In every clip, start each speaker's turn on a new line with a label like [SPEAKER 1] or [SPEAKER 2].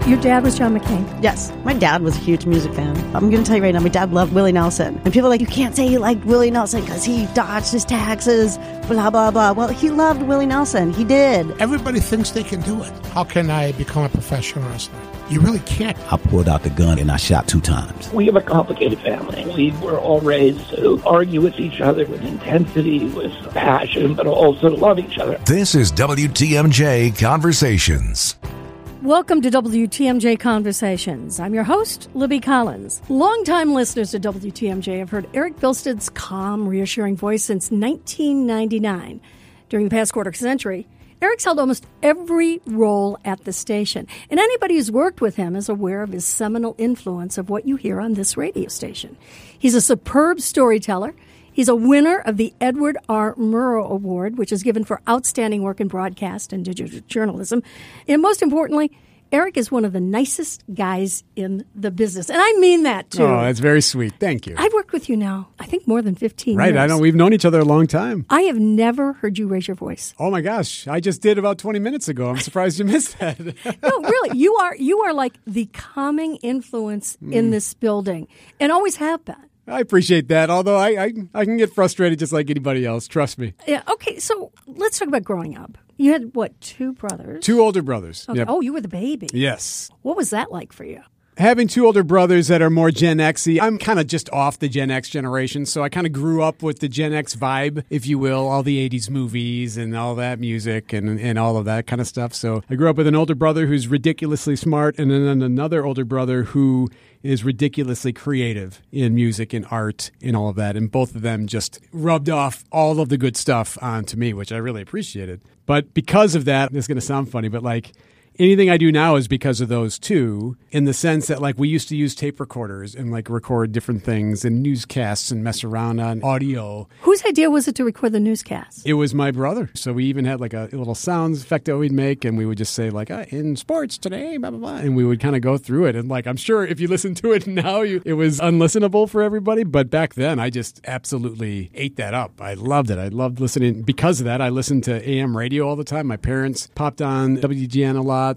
[SPEAKER 1] Your dad was John McCain?
[SPEAKER 2] Yes. My dad was a huge music fan. I'm going to tell you right now, my dad loved Willie Nelson. And people are like, you can't say you liked Willie Nelson because he dodged his taxes, blah, blah, blah. Well, he loved Willie Nelson. He did.
[SPEAKER 3] Everybody thinks they can do it. How can I become a professional wrestler? You really can't.
[SPEAKER 4] I pulled out the gun and I shot 2 times.
[SPEAKER 5] We have a complicated family. We were all raised to argue with each other with intensity, with passion, but also to love each other.
[SPEAKER 6] This is WTMJ Conversations.
[SPEAKER 1] Welcome to WTMJ Conversations. I'm your host, Libby Collins. Longtime listeners to WTMJ have heard Eric Bilstead's calm, reassuring voice since 1999. During the past quarter century, Eric's held almost every role at the station, and anybody who's worked with him is aware of his seminal influence of what you hear on this radio station. He's a superb storyteller. He's a winner of the Edward R. Murrow Award, which is given for outstanding work in broadcast and digital journalism. And most importantly, Eric is one of the nicest guys in the business. And I mean that, too.
[SPEAKER 7] Oh, that's very sweet. Thank you.
[SPEAKER 1] I've worked with you now, I think, more than 15 years.
[SPEAKER 7] Right. I know. We've known each other a long time.
[SPEAKER 1] I have never heard you raise your voice.
[SPEAKER 7] Oh, my gosh. I just did about 20 minutes ago. I'm surprised you missed that.
[SPEAKER 1] No, really. You are like the calming influence in this building and always have been.
[SPEAKER 7] I appreciate that, although I can get frustrated just like anybody else. Trust me.
[SPEAKER 1] Yeah. Okay, so let's talk about growing up. You had, what, 2 brothers?
[SPEAKER 7] 2 older brothers.
[SPEAKER 1] Okay.
[SPEAKER 7] Yep.
[SPEAKER 1] Oh, you were the baby.
[SPEAKER 7] Yes.
[SPEAKER 1] What was that like for you?
[SPEAKER 7] Having 2 older brothers that are more Gen X-y, I'm kind of just off the Gen X generation, so I kind of grew up with the Gen X vibe, if you will, all the 80s movies and all that music and all of that kind of stuff. So I grew up with an older brother who's ridiculously smart and then another older brother who is ridiculously creative in music and art and all of that. And both of them just rubbed off all of the good stuff onto me, which I really appreciated. But because of that, this is going to sound funny, but like anything I do now is because of those 2, in the sense that like we used to use tape recorders and like record different things and newscasts and mess around on audio.
[SPEAKER 1] Whose idea was it to record the newscasts?
[SPEAKER 7] It was my brother. So we even had like a little sounds effect that we'd make, and we would just say like, in sports today, blah, blah, blah. And we would kind of go through it. And like, I'm sure if you listen to it now, it was unlistenable for everybody. But back then, I just absolutely ate that up. I loved it. I loved listening. Because of that, I listened to AM radio all the time. My parents popped on WGN a lot.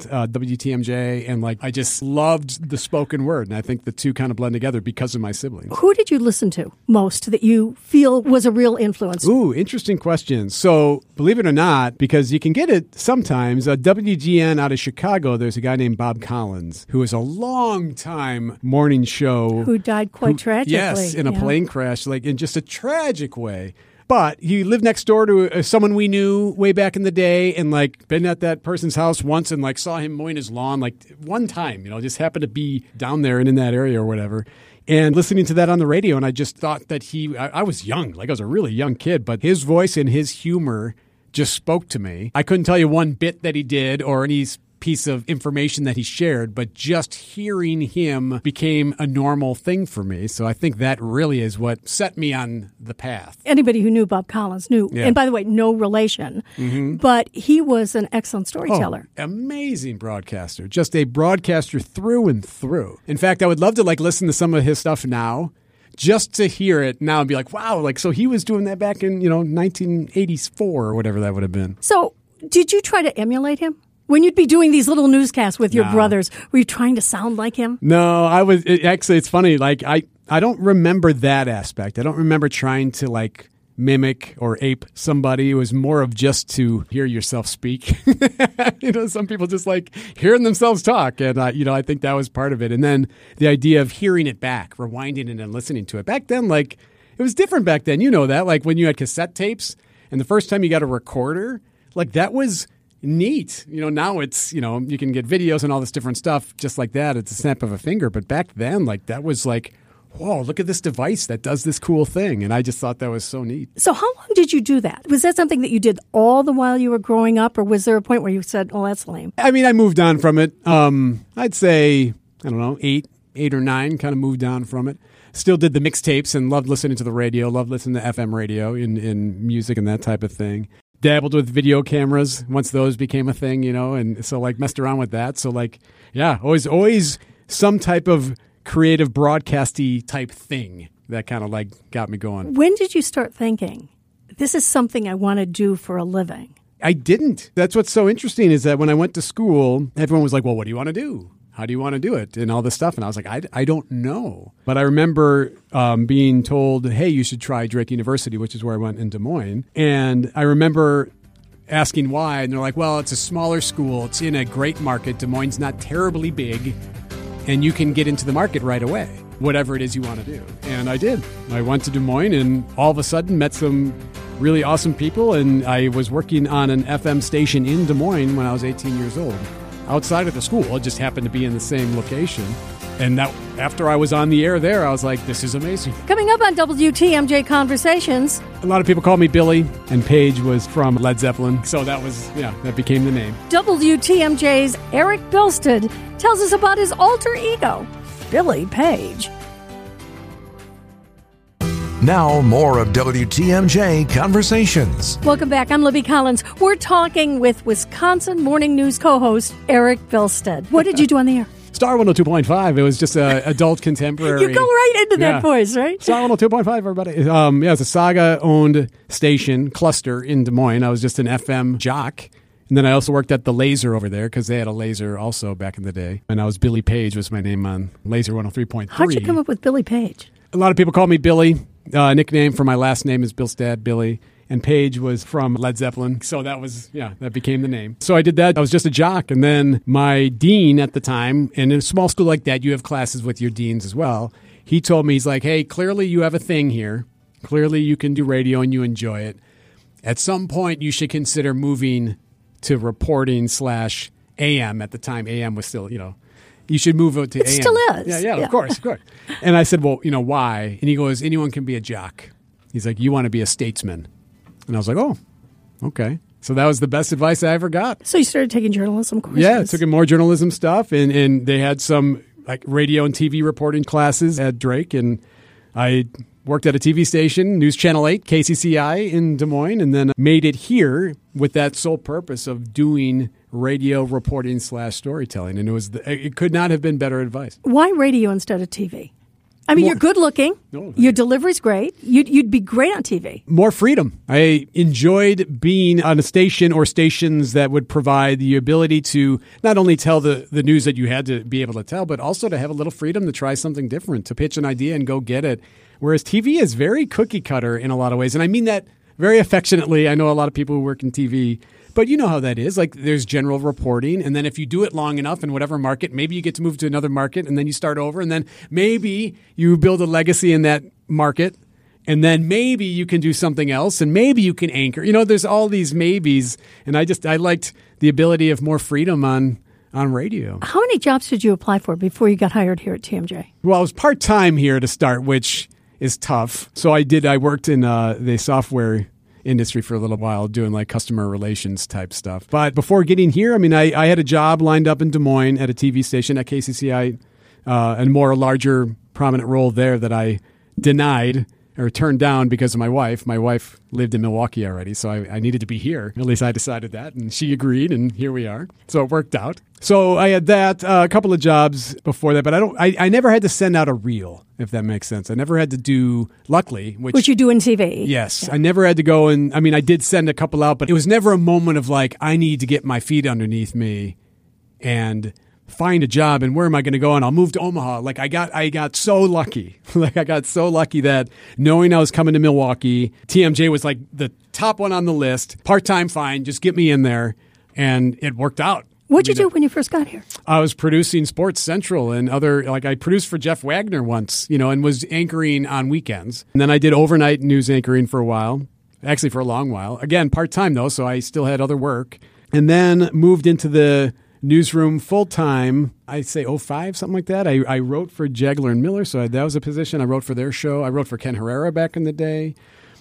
[SPEAKER 7] WTMJ, and like I just loved the spoken word, and I think the 2 kind of blend together because of my siblings.
[SPEAKER 1] Who did you listen to most that you feel was a real influence?
[SPEAKER 7] Ooh, interesting question. So believe it or not, because you can get it sometimes, WGN out of Chicago, there's a guy named Bob Collins who was a long-time morning show.
[SPEAKER 1] Who died quite tragically.
[SPEAKER 7] Yes, in a plane crash, like in just a tragic way. But he lived next door to someone we knew way back in the day, and like been at that person's house once and like saw him mowing his lawn like one time, just happened to be down there and in that area or whatever. And listening to that on the radio, and I just thought that I was young, like I was a really young kid, but his voice and his humor just spoke to me. I couldn't tell you one bit that he did or any piece of information that he shared, but just hearing him became a normal thing for me. So I think that really is what set me on the path.
[SPEAKER 1] Anybody who knew Bob Collins knew, and by the way, no relation, but he was an excellent storyteller.
[SPEAKER 7] Oh, amazing broadcaster, just a broadcaster through and through. In fact, I would love to like listen to some of his stuff now, just to hear it now and be like, wow, like so he was doing that back in 1984 or whatever that would have been.
[SPEAKER 1] So did you try to emulate him? When you'd be doing these little newscasts with your brothers, were you trying to sound like him?
[SPEAKER 7] No, I was. Actually, it's funny. Like I don't remember that aspect. I don't remember trying to like mimic or ape somebody. It was more of just to hear yourself speak. Some people just like hearing themselves talk. And, I think that was part of it. And then the idea of hearing it back, rewinding it and listening to it. Back then, like it was different back then. You know that, like when you had cassette tapes and the first time you got a recorder, like that was neat. Now it's, you can get videos and all this different stuff just like that. It's a snap of a finger. But back then, like that was like, whoa, look at this device that does this cool thing. And I just thought that was so neat.
[SPEAKER 1] So how long did you do that? Was that something that you did all the while you were growing up, or was there a point where you said, oh, that's lame?
[SPEAKER 7] I mean, I moved on from it. I'd say, I don't know, 8 or 9, kind of moved on from it. Still did the mixtapes and loved listening to the radio, loved listening to FM radio in music and that type of thing. Dabbled with video cameras once those became a thing, and so like messed around with that. So like, yeah, always some type of creative broadcasty type thing that kind of like got me going.
[SPEAKER 1] When did you start thinking, this is something I want to do for a living?
[SPEAKER 7] I didn't. That's what's so interesting is that when I went to school, everyone was like, well, what do you want to do? how do you want to do it? And all this stuff. And I was like, I don't know. But I remember being told, hey, you should try Drake University, which is where I went in Des Moines. And I remember asking why. And they're like, well, it's a smaller school. It's in a great market. Des Moines not terribly big. And you can get into the market right away, whatever it is you want to do. And I did. I went to Des Moines and all of a sudden met some really awesome people. And I was working on an FM station in Des Moines when I was 18 years old. Outside of the school, it just happened to be in the same location. And that, after I was on the air there, I was like, this is amazing.
[SPEAKER 1] Coming up on WTMJ Conversations.
[SPEAKER 7] A lot of people call me Billy, and Paige was from Led Zeppelin. So that was, that became the name.
[SPEAKER 1] WTMJ's Eric Bilstead tells us about his alter ego, Billy Page.
[SPEAKER 6] Now, more of WTMJ Conversations.
[SPEAKER 1] Welcome back. I'm Libby Collins. We're talking with Wisconsin Morning News co-host Eric Bilstead. What did you do on the air?
[SPEAKER 7] Star 102.5. It was just adult contemporary.
[SPEAKER 1] You go right into that voice, right?
[SPEAKER 7] Star 102.5, everybody. It's a Saga-owned station cluster in Des Moines. I was just an FM jock. And then I also worked at the Laser over there because they had a Laser also back in the day. And I was Billy Page was my name on Laser 103.3.
[SPEAKER 1] How'd you come up with Billy Page?
[SPEAKER 7] A lot of people call me Billy. Nickname for my last name is Bilstead, Billy. And Page was from Led Zeppelin. So that was, that became the name. So I did that. I was just a jock. And then my dean at the time, and in a small school like that, you have classes with your deans as well. He told me, he's like, hey, clearly you have a thing here. Clearly you can do radio and you enjoy it. At some point, you should consider moving to reporting / AM. At the time, AM was still, you should move it to AM.
[SPEAKER 1] It still is.
[SPEAKER 7] Yeah, of course. And I said, well, why? And he goes, anyone can be a jock. He's like, you want to be a statesman. And I was like, oh, okay. So that was the best advice I ever got.
[SPEAKER 1] So you started taking journalism courses?
[SPEAKER 7] Yeah, took more journalism stuff. And they had some like radio and TV reporting classes at Drake. And I worked at a TV station, News Channel 8, KCCI in Des Moines, and then made it here with that sole purpose of doing radio reporting / storytelling. And it could not have been better advice.
[SPEAKER 1] Why radio instead of TV? I mean, you're good looking. Your delivery's great. You'd be great on TV.
[SPEAKER 7] More freedom. I enjoyed being on a station or stations that would provide the ability to not only tell the news that you had to be able to tell, but also to have a little freedom to try something different, to pitch an idea and go get it. Whereas TV is very cookie cutter in a lot of ways. And I mean that very affectionately. I know a lot of people who work in TV. But you know how that is. Like there's general reporting, and then if you do it long enough in whatever market, maybe you get to move to another market, and then you start over, and then maybe you build a legacy in that market, and then maybe you can do something else, and maybe you can anchor. There's all these maybes, and I liked the ability of more freedom on radio.
[SPEAKER 1] How many jobs did you apply for before you got hired here at TMJ?
[SPEAKER 7] Well, I was part-time here to start, which is tough. So I worked in the software industry for a little while doing like customer relations type stuff. But before getting here, I had a job lined up in Des Moines at a TV station at KCCI, and more larger prominent role there that I denied or turned down because of my wife. My wife lived in Milwaukee already, so I needed to be here. At least I decided that, and she agreed, and here we are. So it worked out. So I had that, a couple of jobs before that, but I never had to send out a reel, if that makes sense. I never had to do, luckily, which
[SPEAKER 1] you do in TV.
[SPEAKER 7] Yes. Yeah. I never had to go and, I did send a couple out, but it was never a moment of like, I need to get my feet underneath me and find a job, and where am I going to go? And I'll move to Omaha. Like I got so lucky. I got so lucky that knowing I was coming to Milwaukee, TMJ was like the top one on the list. Part-time, fine. Just get me in there. And it worked out.
[SPEAKER 1] What'd you do when you first got here?
[SPEAKER 7] I was producing Sports Central and I produced for Jeff Wagner once, and was anchoring on weekends. And then I did overnight news anchoring for a while, actually for a long while. Again, part-time though, so I still had other work. And then moved into the newsroom full-time, I'd say 2005, something like that. I wrote for Jagler and Miller, so that was a position. I wrote for their show. I wrote for Ken Herrera back in the day.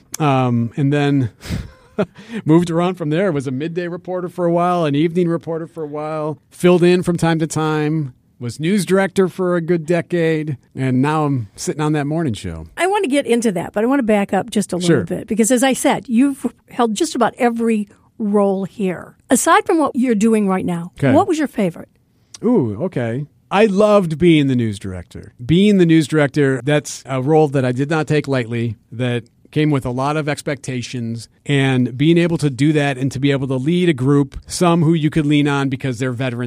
[SPEAKER 7] And then moved around from there. Was a midday reporter for a while, an evening reporter for a while, filled in from time to time, was news director for a good decade, and now I'm sitting on that morning show.
[SPEAKER 1] I want to get into that, but I want to back up just a little bit, because as I said, you've held just about every role here. Aside from what you're doing right now, what was your favorite?
[SPEAKER 7] Ooh, okay. I loved being the news director. Being the news director, that's a role that I did not take lightly, that came with a lot of expectations, and being able to do that and to be able to lead a group, some who you could lean on because they're veterans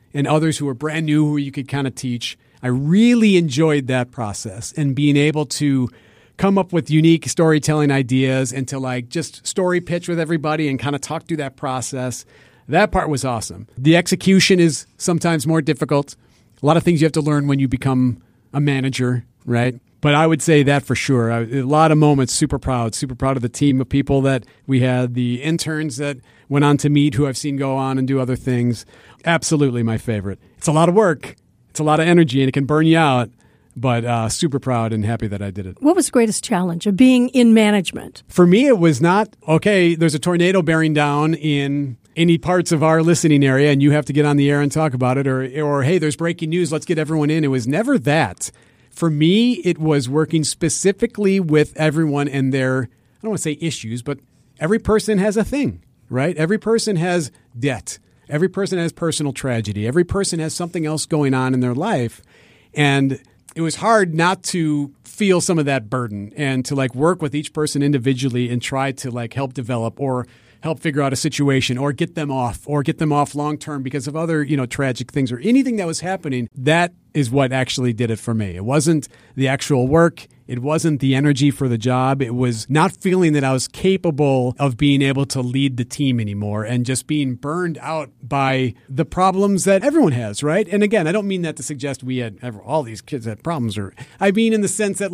[SPEAKER 7] and others who were brand new who you could kind of teach. I really enjoyed that process and being able to come up with unique storytelling ideas and to like just story pitch with everybody and kind of talk through that process. That part was awesome. The execution is sometimes more difficult. A lot of things you have to learn when you become a manager, right? But I would say that for sure. A lot of moments, super proud of the team of people that we had, the interns that went on to meet who I've seen go on and do other things. Absolutely my favorite. It's a lot of work. It's a lot of energy and it can burn you out. But super proud and happy that I did it.
[SPEAKER 1] What was the greatest challenge of being in management?
[SPEAKER 7] For me, it was not, okay, there's a tornado bearing down in any parts of our listening area and you have to get on the air and talk about it. Or hey, there's breaking news, let's get everyone in. It was never that. For me, it was working specifically with everyone and their, I don't want to say issues, but every person has a thing, right? Every person has debt. Every person has personal tragedy. Every person has something else going on in their life. And it was hard not to feel some of that burden and to like work with each person individually and try to like help develop or help figure out a situation or get them off long term because of other, tragic things or anything that was happening. That is what actually did it for me. It wasn't the actual work. It wasn't the energy for the job. It was not feeling that I was capable of being able to lead the team anymore and just being burned out by the problems that everyone has, right? And again, I don't mean that to suggest all these kids had problems. I mean in the sense that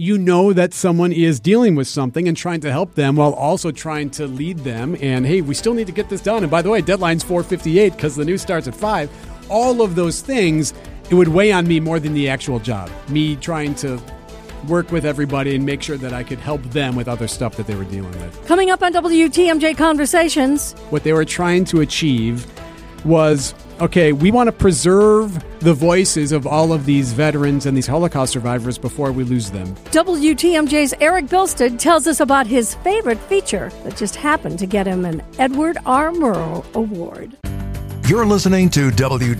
[SPEAKER 7] that someone is dealing with something and trying to help them while also trying to lead them. And hey, we still need to get this done. And by the way, deadline's 4:58 because the news starts at 5. All of those things, it would weigh on me more than the actual job. Me trying to work with everybody and make sure that I could help them with other stuff that they were dealing with.
[SPEAKER 1] Coming up on WTMJ Conversations.
[SPEAKER 7] What they were trying to achieve was, okay, we want to preserve the voices of all of these veterans and these Holocaust survivors before we lose them.
[SPEAKER 1] WTMJ's Eric Bilstead tells us about his favorite feature that just happened to get him an Edward R. Murrow Award.
[SPEAKER 6] You're listening to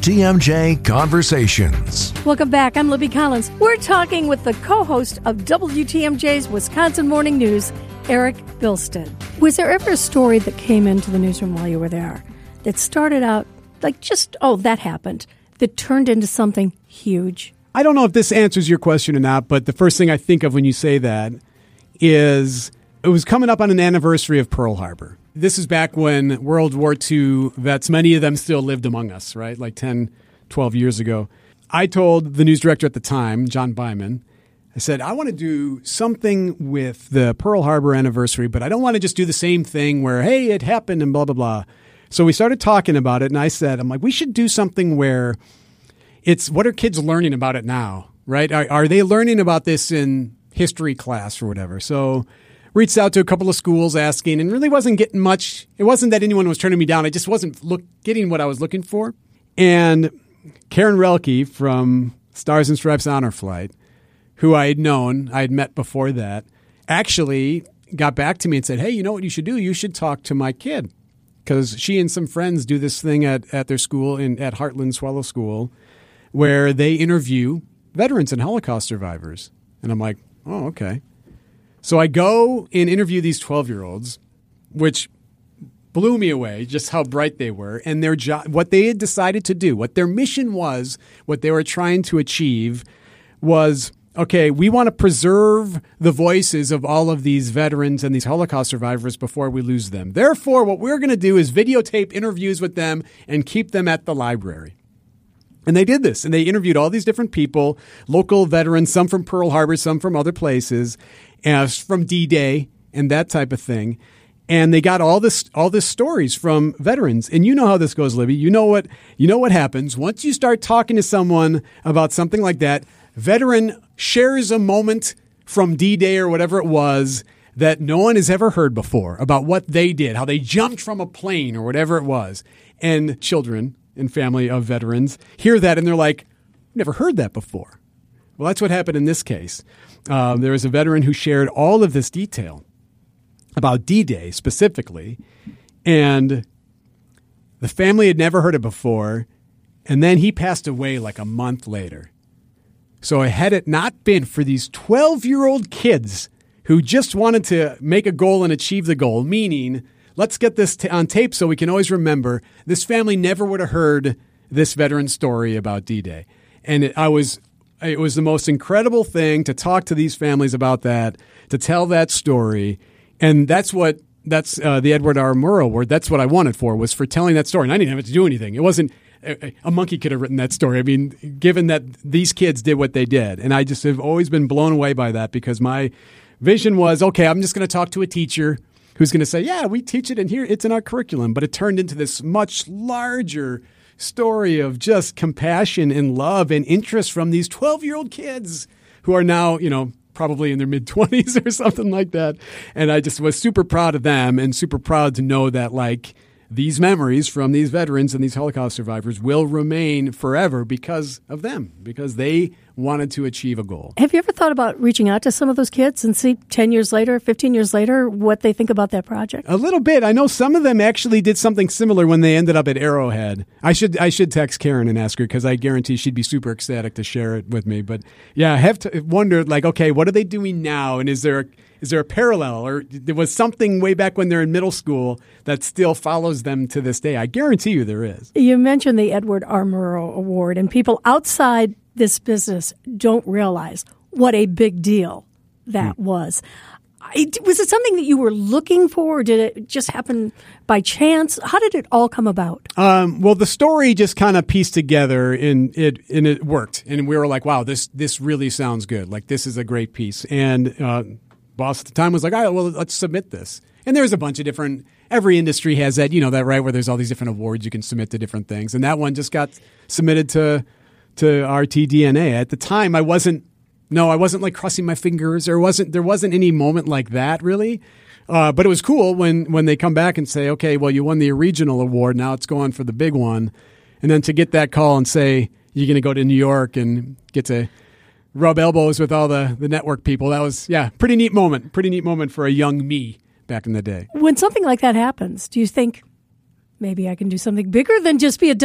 [SPEAKER 6] WTMJ Conversations.
[SPEAKER 1] Welcome back. I'm Libby Collins. We're talking with the co-host of WTMJ's Wisconsin Morning News, Eric Bilstead. Was there ever a story that came into the newsroom while you were there that started out like that happened, that turned into something huge?
[SPEAKER 7] I don't know if this answers your question or not, but the first thing I think of when you say that is it was coming up on an anniversary of Pearl Harbor. This is back when World War II vets, many of them still lived among us, right? Like 10, 12 years ago. I told the news director at the time, John Byman, I said, I want to do something with the Pearl Harbor anniversary, but I don't want to just do the same thing where, hey, it happened and blah, blah, blah. So we started talking about it, and I said, we should do something where it's what are kids learning about it now, right? Are they learning about this in history class or whatever? So reached out to a couple of schools asking and really wasn't getting much. It wasn't that anyone was turning me down. I just wasn't getting what I was looking for. And Karen Relke from Stars and Stripes Honor Flight, who I had met before that, actually got back to me and said, hey, you know what you should do? You should talk to my kid. Because she and some friends do this thing at their school at Heartland Swallow School where they interview veterans and Holocaust survivors. And I'm like, oh, okay. So I go and interview these 12-year-olds, which blew me away, just how bright they were. And their job, what they had decided to do, what their mission was, what they were trying to achieve was, okay, we want to preserve the voices of all of these veterans and these Holocaust survivors before we lose them. Therefore, what we're going to do is videotape interviews with them and keep them at the library. And they did this, and they interviewed all these different people, local veterans, some from Pearl Harbor, some from other places, from D-Day and that type of thing. And they got all this stories from veterans. And you know how this goes, Libby. You know what happens. Once you start talking to someone about something like that, veteran shares a moment from D-Day or whatever it was that no one has ever heard before about what they did, how they jumped from a plane or whatever it was. And children and family of veterans hear that and they're like, never heard that before. Well, that's what happened in this case. There was a veteran who shared all of this detail about D-Day specifically, and the family had never heard it before, and then he passed away like a month later. So had it not been for these 12-year-old kids who just wanted to make a goal and achieve the goal, meaning let's get this on tape so we can always remember, this family never would have heard this veteran's story about D-Day. And it was the most incredible thing to talk to these families about that, to tell that story. And that's the Edward R. Murrow Award. That's what I won it was for telling that story. And I didn't have to do anything. It wasn't a monkey could have written that story. I mean, given that these kids did what they did. And I just have always been blown away by that, because my vision was, okay, I'm just going to talk to a teacher who's going to say, yeah, we teach it in here. It's in our curriculum. But it turned into this much larger story of just compassion and love and interest from these 12-year-old kids who are now, probably in their mid-20s or something like that. And I just was super proud of them and super proud to know that, like, these memories from these veterans and these Holocaust survivors will remain forever because of them, because they wanted to achieve a goal.
[SPEAKER 1] Have you ever thought about reaching out to some of those kids and see 10 years later, 15 years later, what they think about that project?
[SPEAKER 7] A little bit. I know some of them actually did something similar when they ended up at Arrowhead. I should text Karen and ask her, because I guarantee she'd be super ecstatic to share it with me. But yeah, I have to wonder, like, okay, what are they doing now? And is there a parallel, or there was something way back when they're in middle school that still follows them to this day? I guarantee you there is. You mentioned the Edward R. Murrow Award, and people outside this business don't realize what a big deal that was. Was it something that you were looking for, or did it just happen by chance? How did it all come about? Well, the story just kind of pieced together, and it worked. And we were like, wow, this really sounds good. Like, this is a great piece. And boss at the time was like, all right, well, let's submit this. And there's a bunch of different, every industry has that, that, right, where there's all these different awards you can submit to different things. And that one just got submitted to RTDNA. At the time, I wasn't like crossing my fingers. There wasn't any moment like that, really. But it was cool when they come back and say, okay, well, you won the regional award. Now it's going for the big one. And then to get that call and say, you're going to go to New York and get to rub elbows with all the network people. That was, pretty neat moment. Pretty neat moment for a young me back in the day. When something like that happens, do you think, maybe I can do something bigger than just be a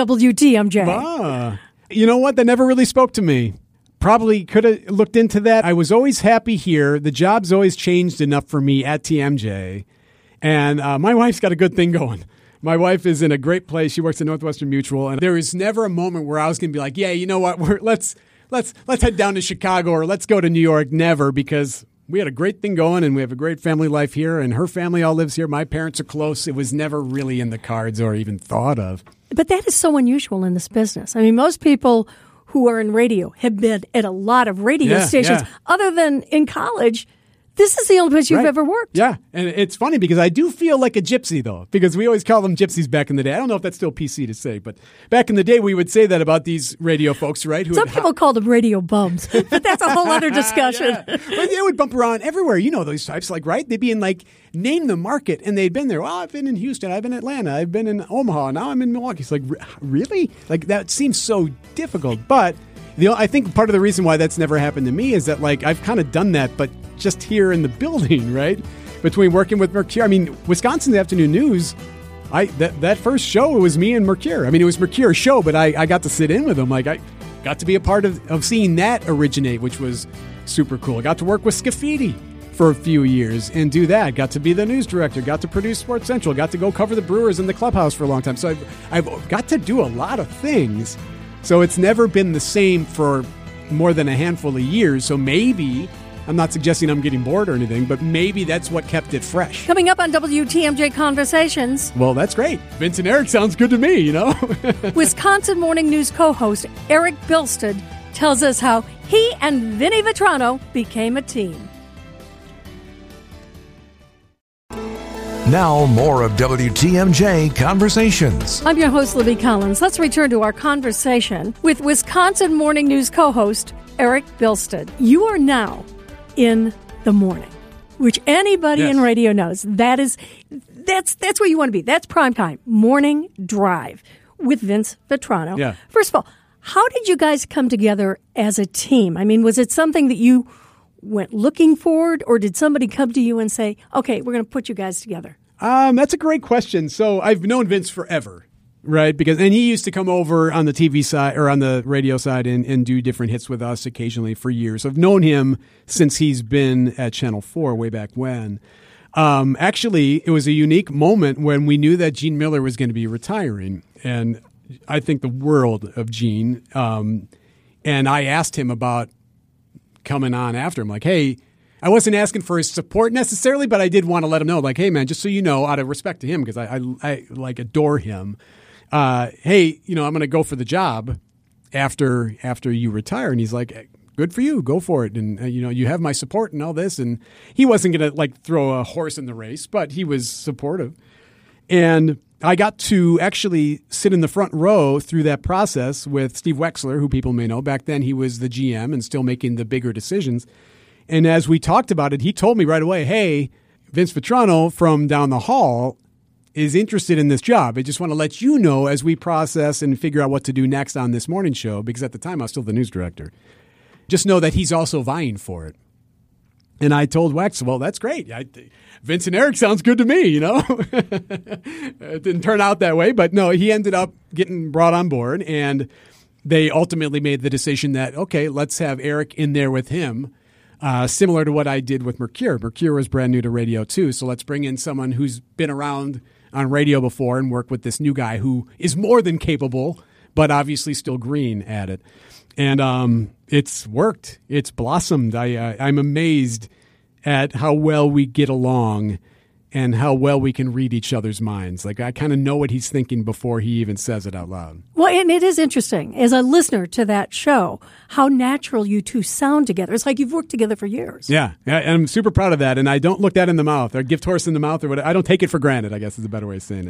[SPEAKER 7] WTMJ? You know what? That never really spoke to me. Probably could have looked into that. I was always happy here. The job's always changed enough for me at TMJ. And my wife's got a good thing going. My wife is in a great place. She works at Northwestern Mutual. And there is never a moment where I was going to be like, yeah, you know what? Let's head down to Chicago, or let's go to New York. Never, because we had a great thing going and we have a great family life here, and her family all lives here. My parents are close. It was never really in the cards or even thought of. But that is so unusual in this business. I mean, most people who are in radio have been at a lot of radio stations. Other than in college, this is the only place you've ever worked. Yeah, and it's funny because I do feel like a gypsy, though, because we always call them gypsies back in the day. I don't know if that's still PC to say, but back in the day, we would say that about these radio folks, right? Some people called them radio bums, but that's a whole other discussion. But they would bump around everywhere. You know those types, like, right? They'd be in, like, name the market, and they'd been there. Well, I've been in Houston, I've been in Atlanta, I've been in Omaha, now I'm in Milwaukee. It's like, really? Like, that seems so difficult, but I think part of the reason why that's never happened to me is that, like, I've kind of done that, but just here in the building, right? Between working with Mercure. I mean, Wisconsin's Afternoon News, that first show, it was me and Mercure. I mean, it was Mercure's show, but I got to sit in with them. Like, I got to be a part of seeing that originate, which was super cool. I got to work with Scafidi for a few years and do that. Got to be the news director, got to produce Sports Central, got to go cover the Brewers in the clubhouse for a long time. So I've got to do a lot of things. So it's never been the same for more than a handful of years. So maybe, I'm not suggesting I'm getting bored or anything, but maybe that's what kept it fresh. Coming up on WTMJ Conversations. Well, that's great. Vince and Eric sounds good to me, you know? Wisconsin Morning News co-host Eric Bilstead tells us how he and Vinny Vitrano became a team.
[SPEAKER 6] Now, more of WTMJ Conversations. I'm your host, Libby Collins. Let's return to our conversation with Wisconsin Morning News co-host Eric Bilstead. You are now in the morning, which anybody in radio knows. That's where you want to be. That's prime time. Morning Drive with Vince Vitrano. Yeah. First of all, how did you guys come together as a team? I mean, was it something that you went looking for, or did somebody come to you and say, okay, we're going to put you guys together? That's a great question. So I've known Vince forever, right? And he used to come over on the TV side or on the radio side and do different hits with us occasionally for years. I've known him since he's been at Channel 4 way back when. Actually, it was a unique moment when we knew that Gene Miller was going to be retiring. And
[SPEAKER 7] I think the world of Gene. And I asked him about coming on after him. Like, hey, I wasn't asking for his support necessarily, but I did want to let him know, like, hey, man, just so you know, out of respect to him, because I like adore him. Hey, I'm going to go for the job after you retire. And he's like, good for you. Go for it. And, you have my support and all this. And he wasn't going to like throw a horse in the race, but he was supportive. And I got to actually sit in the front row through that process with Steve Wexler, who people may know. Back then, he was the GM and still making the bigger decisions. And as we talked about it, he told me right away, hey, Vince Vitrano from down the hall is interested in this job. I just want to let you know as we process and figure out what to do next on this morning show, because at the time I was still the news director. Just know that he's also vying for it. And I told Wex, well, that's great. Vince and Eric sounds good to me, It didn't turn out that way, but no, he ended up getting brought on board, and they ultimately made the decision that, okay, let's have Eric in there with him, similar to what I did with Mercure. Mercure was brand new to radio too, so let's bring in someone who's been around on radio before and work with this new guy who is more than capable, but obviously still green at it. And it's worked. It's blossomed. I'm amazed at how well we get along and how well we can read each other's minds. Like, I kind of know what he's thinking before he even says it out loud.
[SPEAKER 1] Well, and it is interesting, as a listener to that show, how natural you two sound together. It's like you've worked together for years.
[SPEAKER 7] Yeah, and I'm super proud of that. And I don't look that in the mouth or gift horse in the mouth or whatever. I don't take it for granted, I guess is a better way of saying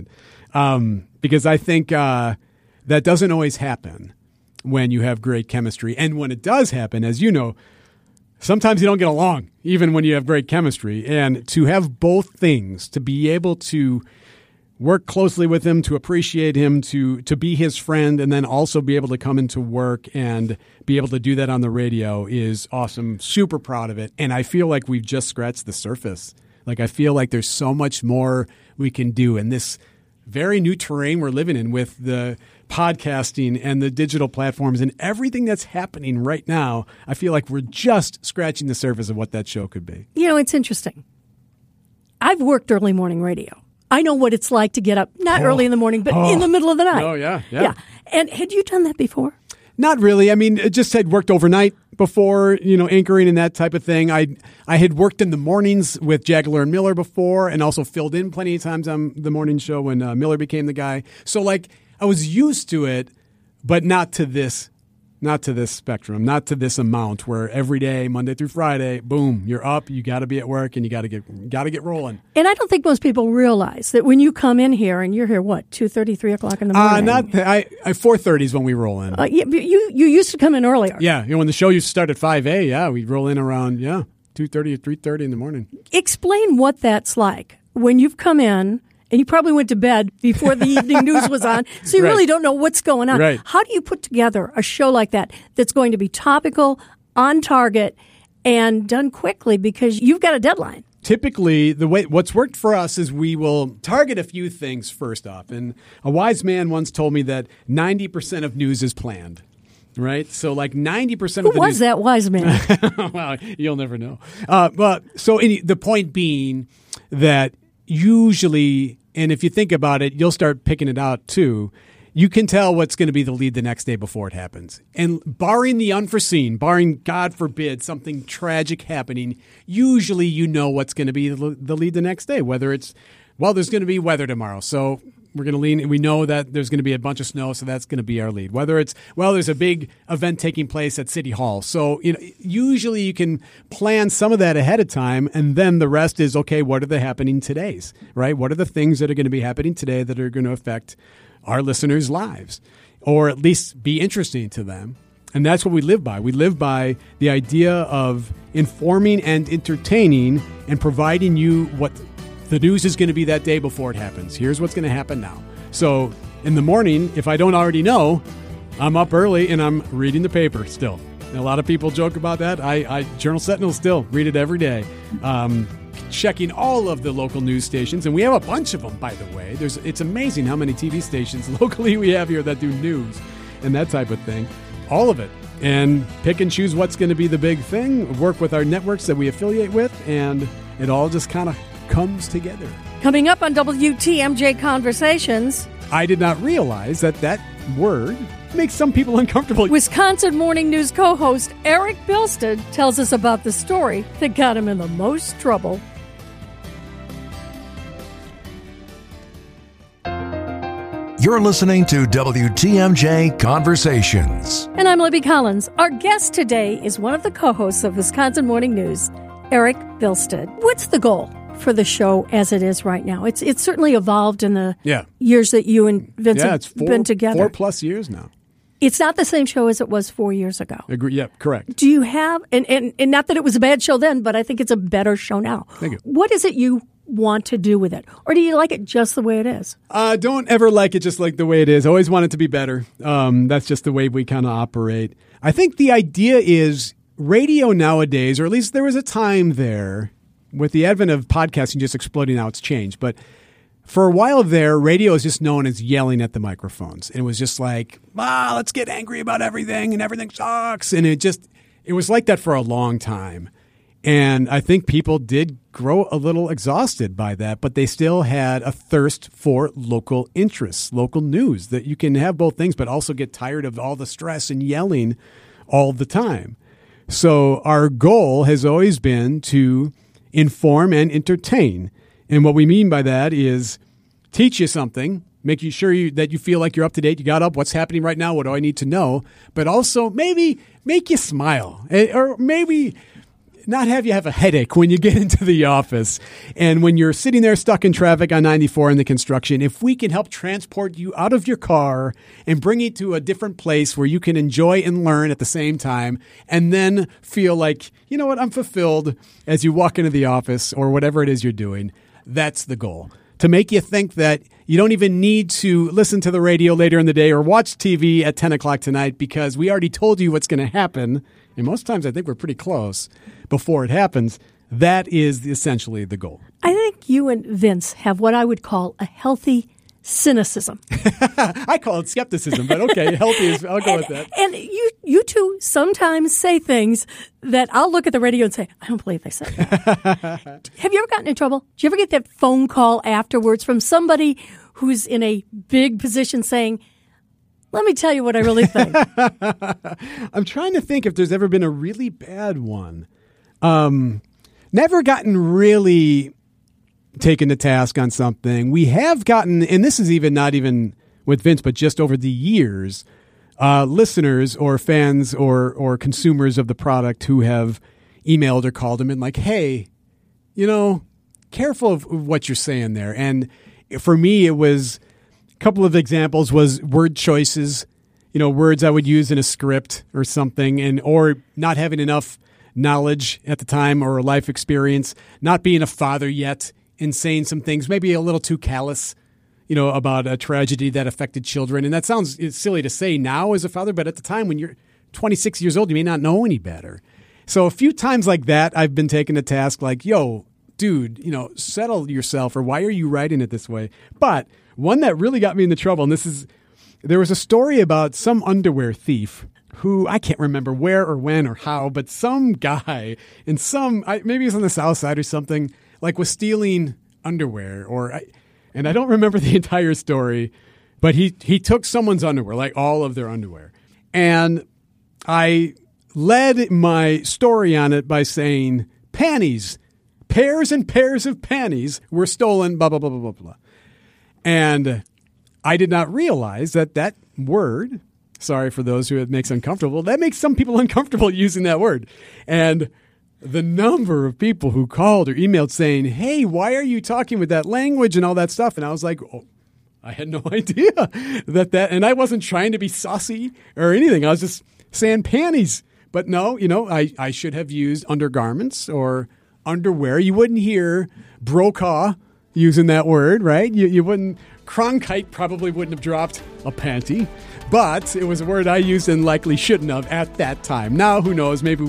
[SPEAKER 7] it. Because I think that doesn't always happen when you have great chemistry. And when it does happen, as you know, sometimes you don't get along, even when you have great chemistry. And to have both things, to be able to work closely with him, to appreciate him, to be his friend, and then also be able to come into work and be able to do that on the radio is awesome. Super proud of it. And I feel like we've just scratched the surface. Like, I feel like there's so much more we can do in this very new terrain we're living in with the podcasting and the digital platforms and everything that's happening right now. I feel like we're just scratching the surface of what that show could be.
[SPEAKER 1] It's interesting. I've worked early morning radio. I know what it's like to get up, not early in the morning, but in the middle of the night.
[SPEAKER 7] Oh, yeah.
[SPEAKER 1] And had you done that before?
[SPEAKER 7] Not really. I mean, it just had worked overnight before, anchoring and that type of thing. I had worked in the mornings with Jagler and Miller before, and also filled in plenty of times on the morning show when Miller became the guy. So, like, I was used to it, but not to this spectrum, not to this amount where every day, Monday through Friday, boom, you're up, you got to be at work, and you got to get rolling.
[SPEAKER 1] And I don't think most people realize that when you come in here, and you're here, 2:30, 3 o'clock in the morning?
[SPEAKER 7] 4:30 is when we roll in.
[SPEAKER 1] You used to come in earlier.
[SPEAKER 7] Yeah, when the show used to start at 5 we roll in around 2:30 or 3:30 in the morning.
[SPEAKER 1] Explain what that's like when you've come in. And you probably went to bed before the evening news was on, so you really don't know what's going on.
[SPEAKER 7] Right.
[SPEAKER 1] How do you put together a show like that that's going to be topical, on target, and done quickly because you've got a deadline?
[SPEAKER 7] Typically, what's worked for us is we will target a few things first off. And a wise man once told me that 90% of news is planned. Right? So like 90% of the
[SPEAKER 1] Who was that wise man?
[SPEAKER 7] Well, you'll never know. The point being that usually, and if you think about it, you'll start picking it out too. You can tell what's going to be the lead the next day before it happens. And barring the unforeseen, barring, God forbid, something tragic happening, usually you know what's going to be the lead the next day, whether it's, there's going to be weather tomorrow. So we're going to lean. We know that there's going to be a bunch of snow, so that's going to be our lead. Whether it's, there's a big event taking place at City Hall. So usually you can plan some of that ahead of time, and then the rest is, okay, what are the happening todays, right? What are the things that are going to be happening today that are going to affect our listeners' lives, or at least be interesting to them? And that's what we live by. We live by the idea of informing and entertaining and providing you what the news is going to be that day before it happens. Here's what's going to happen now. So in the morning, if I don't already know, I'm up early and I'm reading the paper still. And a lot of people joke about that. I Journal Sentinel still read it every day. Checking all of the local news stations. And we have a bunch of them, by the way. It's amazing how many TV stations locally we have here that do news and that type of thing. All of it. And pick and choose what's going to be the big thing. Work with our networks that we affiliate with. And it all just kind of comes together.
[SPEAKER 1] Coming up on WTMJ Conversations.
[SPEAKER 7] I did not realize that word makes some people uncomfortable.
[SPEAKER 1] Wisconsin Morning News co-host Eric Bilstead tells us about the story that got him in the most trouble.
[SPEAKER 8] You're listening to WTMJ Conversations.
[SPEAKER 1] And I'm Libby Collins. Our guest today is one of the co-hosts of Wisconsin Morning News, Eric Bilstead. What's the goal for the show as it is right now? It's certainly evolved in the years that you and Vince have been together.
[SPEAKER 7] 4+ years now.
[SPEAKER 1] It's not the same show as it was 4 years ago.
[SPEAKER 7] Agree. Yep, correct.
[SPEAKER 1] Do you have, and not that it was a bad show then, but I think it's a better show now.
[SPEAKER 7] Thank you.
[SPEAKER 1] What is it you want to do with it? Or do you like it just the way it is?
[SPEAKER 7] Don't ever like it just like the way it is. Always want it to be better. That's just the way we kind of operate. I think the idea is radio nowadays, or at least there was a time there, with the advent of podcasting just exploding, now it's changed. But for a while there, radio is just known as yelling at the microphones. And it was just like, let's get angry about everything and everything sucks. And it was like that for a long time. And I think people did grow a little exhausted by that, but they still had a thirst for local interests, local news, that you can have both things, but also get tired of all the stress and yelling all the time. So our goal has always been to inform and entertain. And what we mean by that is teach you something, make you sure that you feel like you're up to date. You got up, what's happening right now, what do I need to know? But also maybe make you smile, or maybe not have you have a headache when you get into the office. And when you're sitting there stuck in traffic on 94 in the construction, if we can help transport you out of your car and bring you to a different place where you can enjoy and learn at the same time, and then feel like, you know what, I'm fulfilled as you walk into the office or whatever it is you're doing, that's the goal. To make you think that you don't even need to listen to the radio later in the day or watch TV at 10 o'clock tonight, because we already told you what's going to happen. And most times I think we're pretty close before it happens. That is essentially the goal.
[SPEAKER 1] I think you and Vince have what I would call a healthy cynicism.
[SPEAKER 7] I call it skepticism, but okay, healthy is, I'll go with that.
[SPEAKER 1] And you two sometimes say things that I'll look at the radio and say, I don't believe they said that. Have you ever gotten in trouble? Do you ever get that phone call afterwards from somebody who's in a big position saying, let me tell you what I really think?
[SPEAKER 7] I'm trying to think if there's ever been a really bad one. Never gotten really taken to task on something. We have gotten, and this is not even with Vince, but just over the years, listeners or fans or consumers of the product who have emailed or called him and like, hey, careful of what you're saying there. And for me, it was a couple of examples was word choices, words I would use in a script or something, or not having enough knowledge at the time or life experience, not being a father yet, and saying some things maybe a little too callous, about a tragedy that affected children. And that sounds silly to say now as a father, but at the time when you're 26 years old, you may not know any better. So a few times like that, I've been taken to task like, yo, dude, settle yourself, or why are you writing it this way? But one that really got me into trouble, and there was a story about some underwear thief who, I can't remember where or when or how, but some guy in maybe he's on the South Side or something, like was stealing underwear, and I don't remember the entire story, but he took someone's underwear, like all of their underwear. And I led my story on it by saying panties, pairs and pairs of panties were stolen, blah, blah, blah, blah, blah, blah. And I did not realize that word, sorry for those who it makes uncomfortable, that makes some people uncomfortable using that word. And the number of people who called or emailed saying, hey, why are you talking with that language and all that stuff? And I was like, oh, I had no idea that, and I wasn't trying to be saucy or anything. I was just saying panties. But no, I should have used undergarments or underwear. You wouldn't hear Brokaw using that word, right? You wouldn't. Cronkite probably wouldn't have dropped a panty, but it was a word I used and likely shouldn't have at that time. Now, who knows? Maybe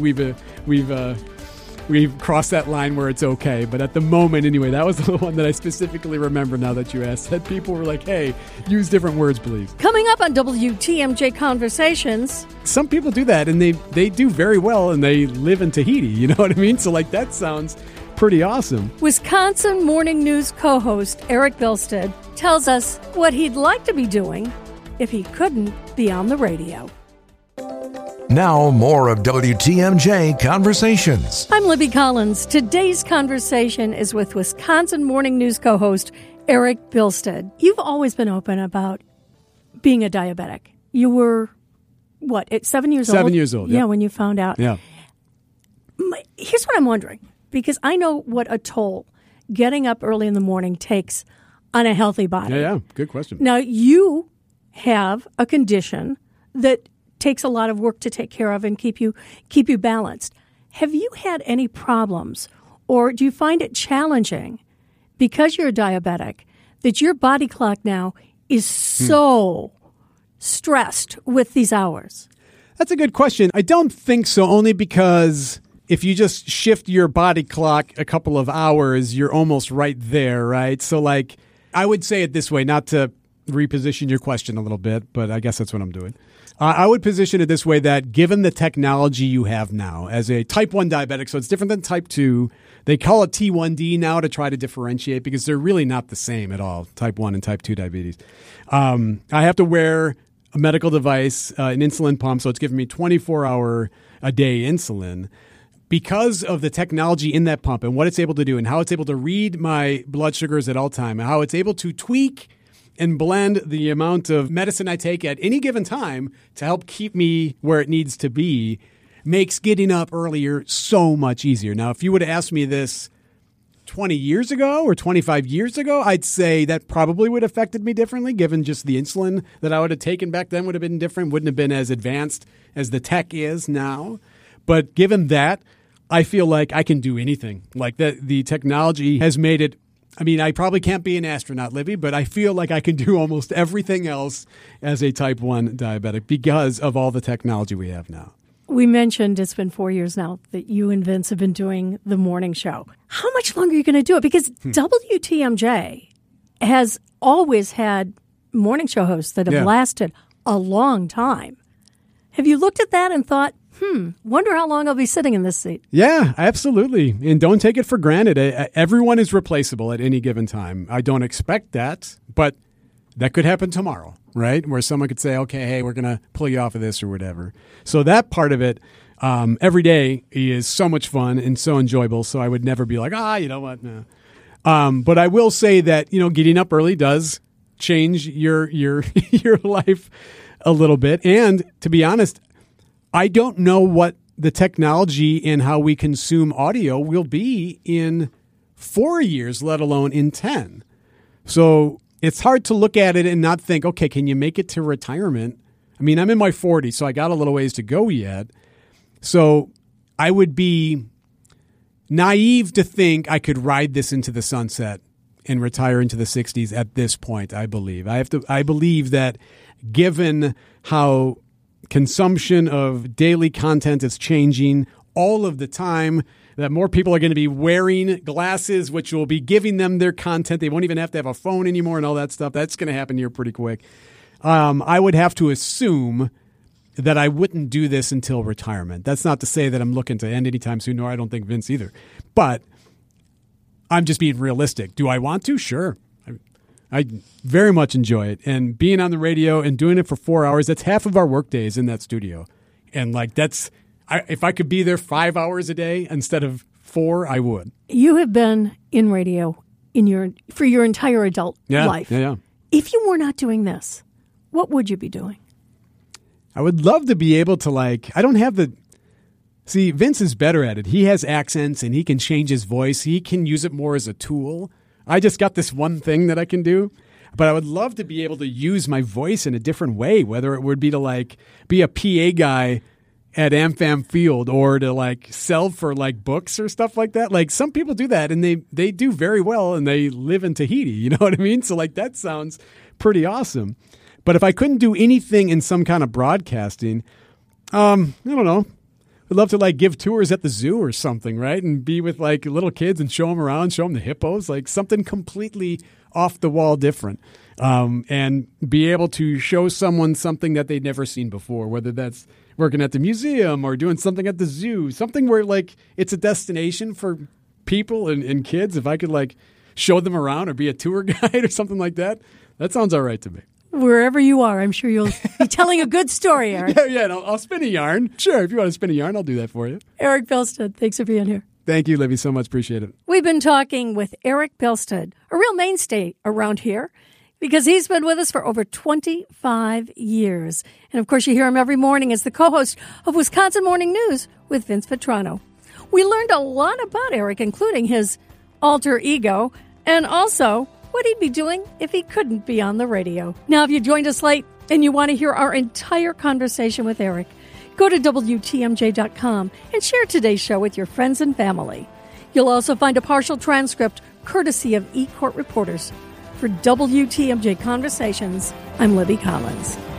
[SPEAKER 7] we've crossed that line where it's okay. But at the moment, anyway, that was the one that I specifically remember now that you asked. That people were like, hey, use different words, please.
[SPEAKER 1] Coming up on WTMJ Conversations.
[SPEAKER 7] Some people do that, and they do very well, and they live in Tahiti. You know what I mean? So, that sounds pretty awesome.
[SPEAKER 1] Wisconsin Morning News co-host Eric Bilstead tells us what he'd like to be doing if he couldn't be on the radio.
[SPEAKER 8] Now, more of WTMJ Conversations.
[SPEAKER 1] I'm Libby Collins. Today's conversation is with Wisconsin Morning News co-host Eric Bilstead. You've always been open about being a diabetic. You were, what, 7 years old?
[SPEAKER 7] 7 years old,
[SPEAKER 1] yeah. When you found out.
[SPEAKER 7] Yeah.
[SPEAKER 1] Here's what I'm wondering, because I know what a toll getting up early in the morning takes on a healthy body.
[SPEAKER 7] Yeah, good question.
[SPEAKER 1] Now, you have a condition that takes a lot of work to take care of and keep you balanced. Have you had any problems, or do you find it challenging because you're a diabetic that your body clock now is so stressed with these hours?
[SPEAKER 7] That's a good question. I don't think so, only because if you just shift your body clock a couple of hours, you're almost right there, right? So, like, I would say it this way, not to reposition your question a little bit, but I guess that's what I'm doing. I would position it this way, that given the technology you have now as a type 1 diabetic, so it's different than type 2. They call it T1D now to try to differentiate because they're really not the same at all, type 1 and type 2 diabetes. I have to wear a medical device, an insulin pump, so it's giving me 24-hour-a-day insulin. Because of the technology in that pump and what it's able to do and how it's able to read my blood sugars at all time and how it's able to tweak and blend the amount of medicine I take at any given time to help keep me where it needs to be, makes getting up earlier so much easier. Now, if you would have asked me this 20 years ago or 25 years ago, I'd say that probably would have affected me differently, given just the insulin that I would have taken back then would have been different, wouldn't have been as advanced as the tech is now. But given that, I feel like I can do anything. Like that, the technology has made it. I mean, I probably can't be an astronaut, Libby, but I feel like I can do almost everything else as a type 1 diabetic because of all the technology we have now.
[SPEAKER 1] We mentioned it's been 4 years now that you and Vince have been doing the morning show. How much longer are you going to do it? Because WTMJ has always had morning show hosts that have lasted a long time. Have you looked at that and thought, wonder how long I'll be sitting in this seat?
[SPEAKER 7] Yeah, absolutely. And don't take it for granted. Everyone is replaceable at any given time. I don't expect that, but that could happen tomorrow, right? Where someone could say, okay, hey, we're going to pull you off of this or whatever. So that part of it, every day is so much fun and so enjoyable. So I would never be like, you know what? No. But I will say that, getting up early does change your your life a little bit. And to be honest, I don't know what the technology and how we consume audio will be in 4 years, let alone in 10. So it's hard to look at it and not think, okay, can you make it to retirement? I mean, I'm in my 40s, so I got a little ways to go yet. So I would be naive to think I could ride this into the sunset and retire into the 60s at this point, I believe. I believe that given how consumption of daily content is changing all of the time, that more people are going to be wearing glasses, which will be giving them their content. They won't even have to have a phone anymore and all that stuff. That's going to happen here pretty quick. I would have to assume that I wouldn't do this until retirement. That's not to say that I'm looking to end anytime soon, nor I don't think Vince either. But I'm just being realistic. Do I want to? Sure. I very much enjoy it. And being on the radio and doing it for 4 hours, that's half of our work days in that studio. And if I could be there 5 hours a day instead of 4, I would.
[SPEAKER 1] You have been in radio for your entire adult life.
[SPEAKER 7] Yeah.
[SPEAKER 1] If you were not doing this, what would you be doing?
[SPEAKER 7] I would love to be able to I don't have see, Vince is better at it. He has accents and he can change his voice. He can use it more as a tool. I just got this one thing that I can do, but I would love to be able to use my voice in a different way, whether it would be to be a PA guy at AmFam Field or to sell for books or stuff like that. Some people do that and they do very well and they live in Tahiti. You know what I mean? So that sounds pretty awesome. But if I couldn't do anything in some kind of broadcasting, I don't know. I'd love to give tours at the zoo or something, right? And be with little kids and show them around, show them the hippos, something completely off the wall different. And be able to show someone something that they'd never seen before, whether that's working at the museum or doing something at the zoo, something where it's a destination for people and kids. If I could show them around or be a tour guide or something like that, that sounds all right to me.
[SPEAKER 1] Wherever you are, I'm sure you'll be telling a good story, Eric.
[SPEAKER 7] Yeah, and I'll spin a yarn. Sure, if you want to spin a yarn, I'll do that for you.
[SPEAKER 1] Eric Bilstead, thanks for being here.
[SPEAKER 7] Thank you, Libby, so much. Appreciate it.
[SPEAKER 1] We've been talking with Eric Bilstead, a real mainstay around here, because he's been with us for over 25 years. And, of course, you hear him every morning as the co-host of Wisconsin Morning News with Vince Vitrano. We learned a lot about Eric, including his alter ego, and also what he'd be doing if he couldn't be on the radio. Now, if you joined us late and you want to hear our entire conversation with Eric, go to WTMJ.com and share today's show with your friends and family. You'll also find a partial transcript courtesy of eCourt Reporters. For WTMJ Conversations, I'm Libby Collins.